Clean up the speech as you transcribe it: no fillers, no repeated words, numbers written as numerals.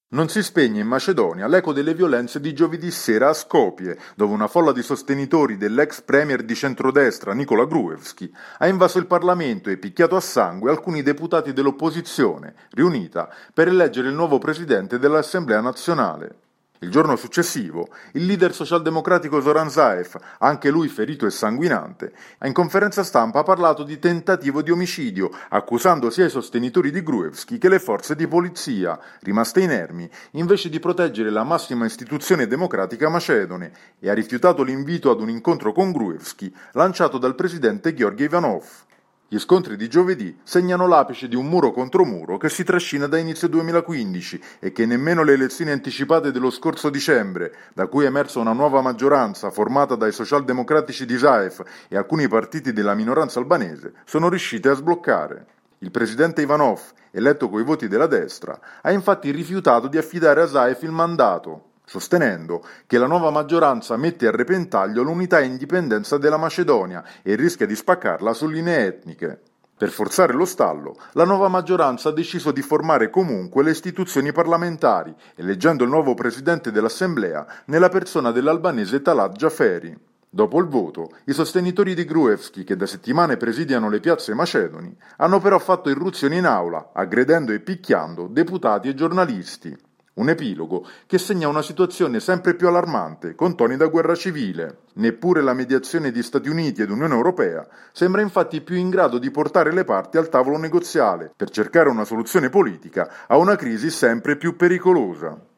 Non si spegne in Macedonia l'eco delle violenze di giovedì sera a Skopje, dove una folla di sostenitori dell'ex premier di centrodestra Nikola Gruevski ha invaso il Parlamento e picchiato a sangue alcuni deputati dell'opposizione, riunita per eleggere il nuovo presidente dell'Assemblea nazionale. Il giorno successivo, il leader socialdemocratico Zoran Zaev, anche lui ferito e sanguinante, in conferenza stampa ha parlato di tentativo di omicidio, accusando sia i sostenitori di Gruevski che le forze di polizia, rimaste inermi, invece di proteggere la massima istituzione democratica macedone, e ha rifiutato l'invito ad un incontro con Gruevski lanciato dal presidente Georgi Ivanov. Gli scontri di giovedì segnano l'apice di un muro contro muro che si trascina da inizio 2015 e che nemmeno le elezioni anticipate dello scorso dicembre, da cui è emersa una nuova maggioranza formata dai socialdemocratici di Zaev e alcuni partiti della minoranza albanese, sono riuscite a sbloccare. Il presidente Ivanov, eletto coi voti della destra, ha infatti rifiutato di affidare a Zaev il mandato, sostenendo che la nuova maggioranza mette a repentaglio l'unità e indipendenza della Macedonia e rischia di spaccarla su linee etniche. Per forzare lo stallo, la nuova maggioranza ha deciso di formare comunque le istituzioni parlamentari, eleggendo il nuovo presidente dell'Assemblea nella persona dell'albanese Talat Xhaferi. Dopo il voto, i sostenitori di Gruevski, che da settimane presidiano le piazze macedoni, hanno però fatto irruzioni in aula, aggredendo e picchiando deputati e giornalisti. Un epilogo che segna una situazione sempre più allarmante, con toni da guerra civile. Neppure la mediazione di Stati Uniti ed Unione Europea sembra infatti più in grado di portare le parti al tavolo negoziale per cercare una soluzione politica a una crisi sempre più pericolosa.